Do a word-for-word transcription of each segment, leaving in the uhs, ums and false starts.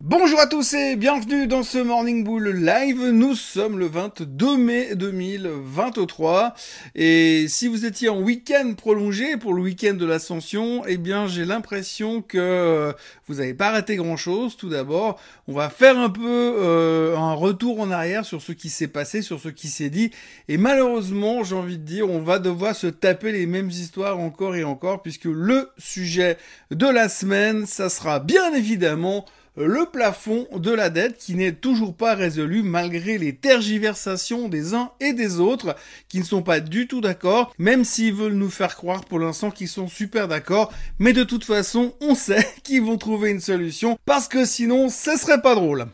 Bonjour à tous et bienvenue dans ce Morning Bull Live. Nous sommes le vingt-deux mai deux mille vingt-trois et si vous étiez en week-end prolongé pour le week-end de l'Ascension, eh bien j'ai l'impression que vous n'avez pas raté grand-chose. Tout d'abord, on va faire un peu euh, un retour en arrière sur ce qui s'est passé, sur ce qui s'est dit et malheureusement, j'ai envie de dire, on va devoir se taper les mêmes histoires encore et encore puisque le sujet de la semaine, ça sera bien évidemment le plafond de la dette qui n'est toujours pas résolu malgré les tergiversations des uns et des autres qui ne sont pas du tout d'accord, même s'ils veulent nous faire croire pour l'instant qu'ils sont super d'accord, mais de toute façon on sait qu'ils vont trouver une solution parce que sinon ce serait pas drôle.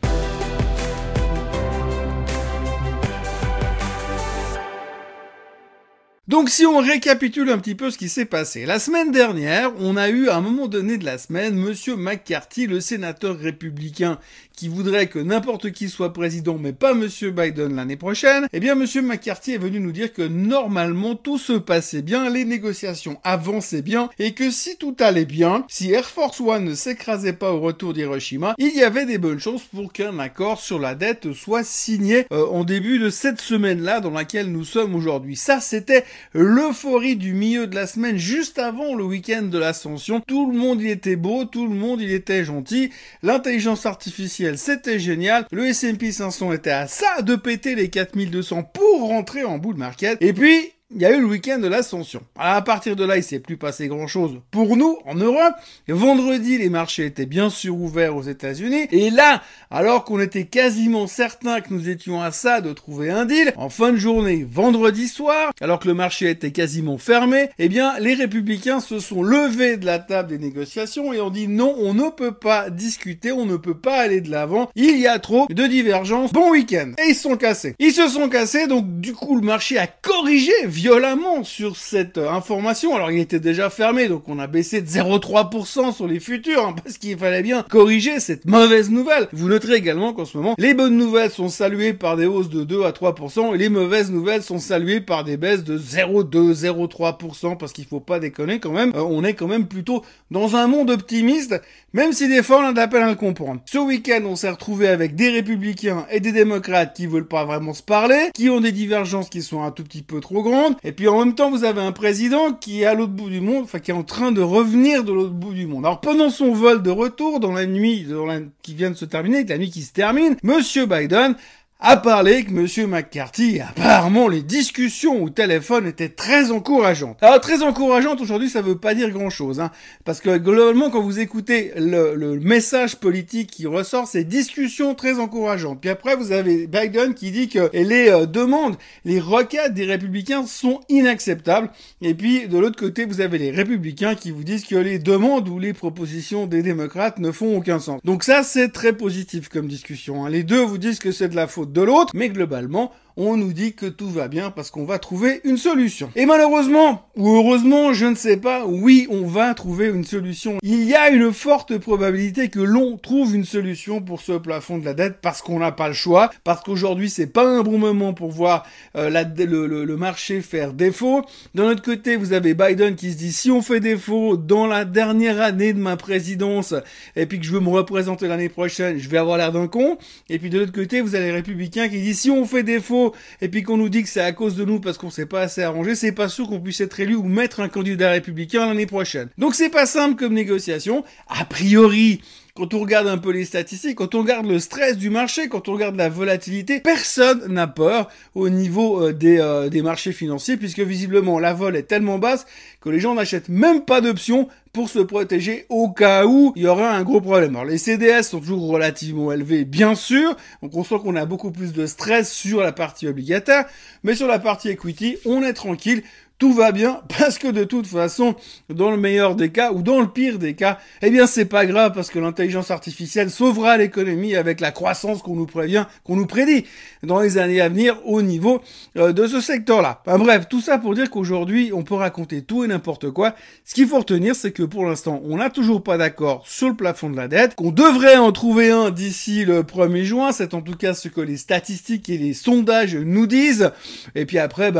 Donc si on récapitule un petit peu ce qui s'est passé, la semaine dernière, on a eu à un moment donné de la semaine, Monsieur McCarthy, le sénateur républicain qui voudrait que n'importe qui soit président, mais pas Monsieur Biden l'année prochaine, eh bien Monsieur McCarthy est venu nous dire que normalement tout se passait bien, les négociations avançaient bien, et que si tout allait bien, si Air Force One ne s'écrasait pas au retour d'Hiroshima, il y avait des bonnes chances pour qu'un accord sur la dette soit signé euh, en début de cette semaine-là dans laquelle nous sommes aujourd'hui. Ça, c'était l'euphorie du milieu de la semaine, juste avant le week-end de l'Ascension. Tout le monde il était beau, tout le monde il était gentil, l'intelligence artificielle c'était génial, le S and P cinq cents était à ça de péter les quatre mille deux cents pour rentrer en bull market, et puis il y a eu le week-end de l'Ascension. À partir de là, il s'est plus passé grand-chose pour nous, en Europe. Vendredi, les marchés étaient bien sûr ouverts aux États-Unis. Et là, alors qu'on était quasiment certain que nous étions à ça de trouver un deal, en fin de journée, vendredi soir, alors que le marché était quasiment fermé, eh bien, les républicains se sont levés de la table des négociations et ont dit non, on ne peut pas discuter, on ne peut pas aller de l'avant. Il y a trop de divergences. Bon week-end. Et ils se sont cassés. Ils se sont cassés, donc du coup, le marché a corrigé violemment sur cette euh, information. Alors il était déjà fermé, donc on a baissé de zéro virgule trois pour cent sur les futurs, hein, parce qu'il fallait bien corriger cette mauvaise nouvelle. Vous noterez également qu'en ce moment, les bonnes nouvelles sont saluées par des hausses de deux à trois pour cent, et les mauvaises nouvelles sont saluées par des baisses de zéro virgule deux, zéro virgule trois pour cent, parce qu'il faut pas déconner quand même, euh, on est quand même plutôt dans un monde optimiste, même si des fois on a de la peine à le comprendre. Ce week-end, on s'est retrouvé avec des républicains et des démocrates qui veulent pas vraiment se parler, qui ont des divergences qui sont un tout petit peu trop grandes, et puis en même temps, vous avez un président qui est à l'autre bout du monde, enfin qui est en train de revenir de l'autre bout du monde. Alors pendant son vol de retour, dans la nuit dans la, qui vient de se terminer, la nuit qui se termine, Monsieur Biden a parlé avec Monsieur McCarthy, et apparemment les discussions au téléphone étaient très encourageantes. Alors très encourageantes aujourd'hui, ça veut pas dire grand chose, hein, parce que globalement quand vous écoutez le, le message politique qui ressort, c'est discussions très encourageantes. Puis après vous avez Biden qui dit que les euh, demandes, les requêtes des républicains sont inacceptables, et puis de l'autre côté vous avez les républicains qui vous disent que les demandes ou les propositions des démocrates ne font aucun sens. Donc ça c'est très positif comme discussion, hein. Les deux vous disent que c'est de la faute de l'autre, mais globalement, on nous dit que tout va bien parce qu'on va trouver une solution. Et malheureusement, ou heureusement, je ne sais pas, oui, on va trouver une solution. Il y a une forte probabilité que l'on trouve une solution pour ce plafond de la dette parce qu'on n'a pas le choix, parce qu'aujourd'hui, c'est pas un bon moment pour voir euh, la, le, le, le marché faire défaut. D'un autre côté, vous avez Biden qui se dit, si on fait défaut dans la dernière année de ma présidence, et puis que je veux me représenter l'année prochaine, je vais avoir l'air d'un con. Et puis de l'autre côté, vous avez les républicains qui disent, si on fait défaut et puis qu'on nous dit que c'est à cause de nous parce qu'on s'est pas assez arrangé, c'est pas sûr qu'on puisse être élu ou mettre un candidat républicain l'année prochaine. Donc c'est pas simple comme négociation. A priori, quand on regarde un peu les statistiques, quand on regarde le stress du marché, quand on regarde la volatilité, personne n'a peur au niveau euh, des, euh, des marchés financiers puisque visiblement la vol est tellement basse que les gens n'achètent même pas d'options pour se protéger au cas où il y aura un gros problème. Alors les C D S sont toujours relativement élevés, bien sûr, donc on sent qu'on a beaucoup plus de stress sur la partie obligataire, mais sur la partie equity, on est tranquille. Tout va bien parce que de toute façon, dans le meilleur des cas ou dans le pire des cas, eh bien c'est pas grave parce que l'intelligence artificielle sauvera l'économie avec la croissance qu'on nous prévient, qu'on nous prédit dans les années à venir au niveau euh, de ce secteur-là. Enfin, bref, tout ça pour dire qu'aujourd'hui, on peut raconter tout et n'importe quoi. Ce qu'il faut retenir, c'est que pour l'instant, on n'a toujours pas d'accord sur le plafond de la dette, qu'on devrait en trouver un d'ici le premier juin. C'est en tout cas ce que les statistiques et les sondages nous disent. Et puis après, ben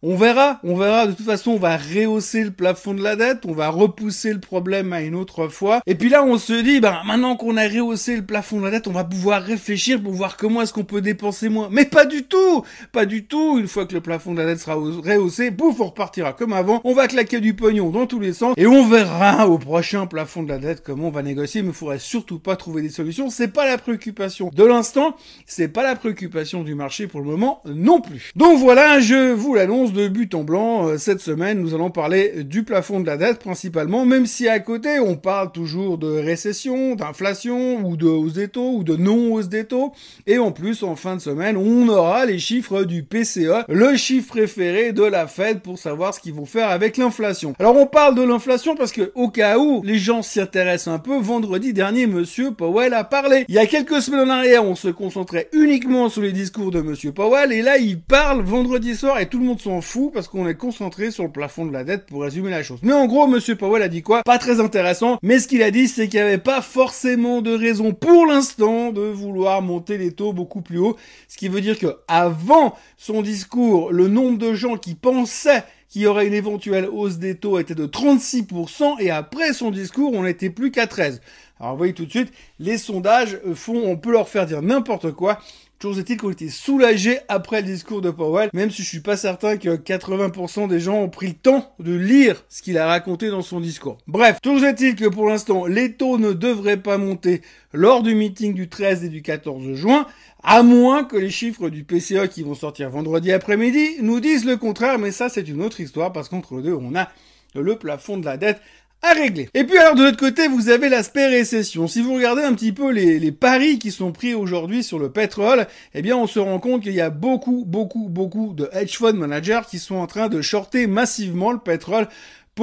On verra, on verra. De toute façon, on va rehausser le plafond de la dette, on va repousser le problème à une autre fois. Et puis là, on se dit, ben, maintenant qu'on a rehaussé le plafond de la dette, on va pouvoir réfléchir pour voir comment est-ce qu'on peut dépenser moins. Mais pas du tout! Pas du tout! Une fois que le plafond de la dette sera rehaussé, bouf, on repartira comme avant. On va claquer du pognon dans tous les sens et on verra au prochain plafond de la dette comment on va négocier. Mais il faudrait surtout pas trouver des solutions. C'est pas la préoccupation de l'instant. C'est pas la préoccupation du marché pour le moment non plus. Donc voilà, je vous l'annonce de but en blanc. Euh, cette semaine, nous allons parler du plafond de la dette principalement, même si à côté, on parle toujours de récession, d'inflation, ou de hausse des taux, ou de non-hausse des taux. Et en plus, en fin de semaine, on aura les chiffres du P C E, le chiffre préféré de la Fed pour savoir ce qu'ils vont faire avec l'inflation. Alors on parle de l'inflation parce que, au cas où les gens s'y intéressent un peu, vendredi dernier, Monsieur Powell a parlé. Il y a quelques semaines en arrière, on se concentrait uniquement sur les discours de Monsieur Powell, et là, il parle vendredi soir et tout le monde s'en fout parce qu'on est concentré sur le plafond de la dette pour résumer la chose. Mais en gros, Monsieur Powell a dit quoi? Pas très intéressant, mais ce qu'il a dit, c'est qu'il n'y avait pas forcément de raison pour l'instant de vouloir monter les taux beaucoup plus haut, ce qui veut dire que avant son discours, le nombre de gens qui pensaient qu'il y aurait une éventuelle hausse des taux était de trente-six pour cent, et après son discours, on n'était plus qu'à treize. Alors vous voyez tout de suite, les sondages font, on peut leur faire dire n'importe quoi. Toujours est-il qu'on était soulagés après le discours de Powell, même si je suis pas certain que quatre-vingts pour cent des gens ont pris le temps de lire ce qu'il a raconté dans son discours. Bref, toujours est-il que pour l'instant, les taux ne devraient pas monter lors du meeting du treize et du quatorze juin, à moins que les chiffres du P C E qui vont sortir vendredi après-midi nous disent le contraire, mais ça c'est une autre histoire, parce qu'entre les deux, on a le plafond de la dette à régler. Et puis alors de l'autre côté, vous avez l'aspect récession. Si vous regardez un petit peu les, les paris qui sont pris aujourd'hui sur le pétrole, eh bien on se rend compte qu'il y a beaucoup, beaucoup, beaucoup de hedge fund managers qui sont en train de shorter massivement le pétrole. Pourquoi ?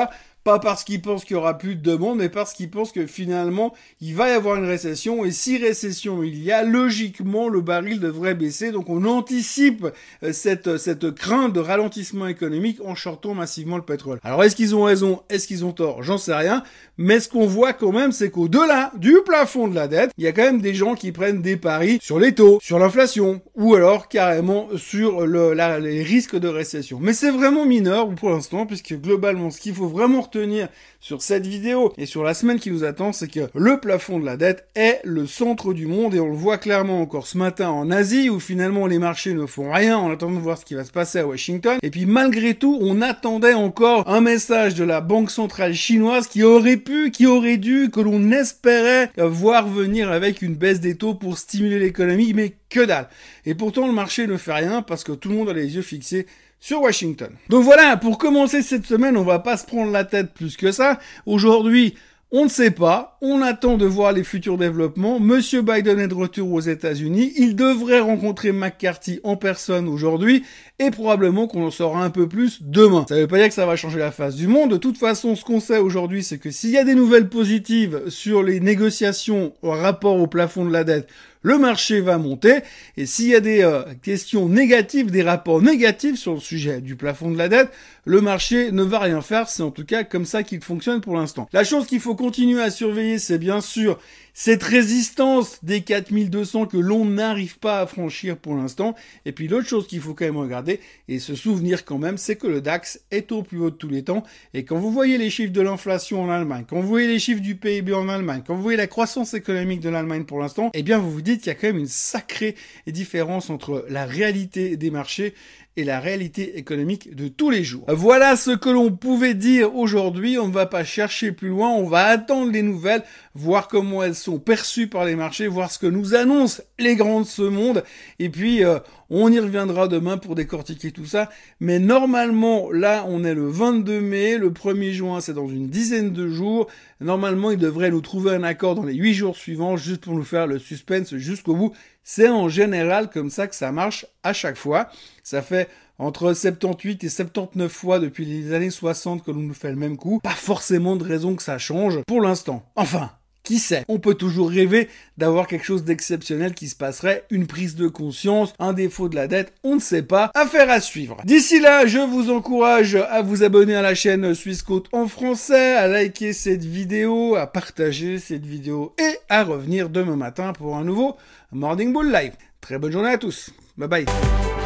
Pas parce qu'ils pensent qu'il y aura plus de demande, mais parce qu'ils pensent que finalement, il va y avoir une récession, et si récession il y a, logiquement, le baril devrait baisser. Donc on anticipe cette, cette crainte de ralentissement économique en shortant massivement le pétrole. Alors est-ce qu'ils ont raison? Est-ce qu'ils ont tort? J'en sais rien. Mais ce qu'on voit quand même, c'est qu'au-delà du plafond de la dette, il y a quand même des gens qui prennent des paris sur les taux, sur l'inflation, ou alors carrément sur le, la, les risques de récession. Mais c'est vraiment mineur pour l'instant, puisque globalement, ce qu'il faut vraiment retenir sur cette vidéo et sur la semaine qui nous attend, c'est que le plafond de la dette est le centre du monde, et on le voit clairement encore ce matin en Asie, où finalement les marchés ne font rien en attendant de voir ce qui va se passer à Washington. Et puis malgré tout, on attendait encore un message de la Banque centrale chinoise qui aurait pu, qui aurait dû, que l'on espérait voir venir avec une baisse des taux pour stimuler l'économie, mais que dalle. Et pourtant le marché ne fait rien parce que tout le monde a les yeux fixés sur Washington. Donc voilà, pour commencer cette semaine, on va pas se prendre la tête plus que ça. Aujourd'hui, on ne sait pas, on attend de voir les futurs développements. Monsieur Biden est de retour aux États-Unis, il devrait rencontrer McCarthy en personne aujourd'hui, et probablement qu'on en saura un peu plus demain. Ça veut pas dire que ça va changer la face du monde. De toute façon, ce qu'on sait aujourd'hui, c'est que s'il y a des nouvelles positives sur les négociations au rapport au plafond de la dette, le marché va monter, et s'il y a des euh, questions négatives, des rapports négatifs sur le sujet du plafond de la dette, le marché ne va rien faire. C'est en tout cas comme ça qu'il fonctionne pour l'instant. La chose qu'il faut continuer à surveiller, c'est bien sûr cette résistance des quatre mille deux cents que l'on n'arrive pas à franchir pour l'instant. Et puis l'autre chose qu'il faut quand même regarder et se souvenir quand même, c'est que le DAX est au plus haut de tous les temps. Et quand vous voyez les chiffres de l'inflation en Allemagne, quand vous voyez les chiffres du P I B en Allemagne, quand vous voyez la croissance économique de l'Allemagne pour l'instant, eh bien vous vous dites qu'il y a quand même une sacrée différence entre la réalité des marchés et la réalité économique de tous les jours. Voilà ce que l'on pouvait dire aujourd'hui. On ne va pas chercher plus loin, on va attendre les nouvelles, voir comment elles sont perçues par les marchés, voir ce que nous annoncent les grands de ce monde, et puis euh, on y reviendra demain pour décortiquer tout ça. Mais normalement, là, on est le vingt-deux mai, le premier juin, c'est dans une dizaine de jours. Normalement, ils devraient nous trouver un accord dans les huit jours suivants, juste pour nous faire le suspense jusqu'au bout. C'est en général comme ça que ça marche à chaque fois. Ça fait entre soixante-dix-huit et soixante-dix-neuf fois depuis les années soixante que l'on nous fait le même coup. Pas forcément de raison que ça change pour l'instant. Enfin, qui sait? On peut toujours rêver d'avoir quelque chose d'exceptionnel qui se passerait, une prise de conscience, un défaut de la dette, on ne sait pas. Affaire à suivre. D'ici là, je vous encourage à vous abonner à la chaîne Swissquote en français, à liker cette vidéo, à partager cette vidéo et à revenir demain matin pour un nouveau Morning Bull Live. Très bonne journée à tous. Bye bye.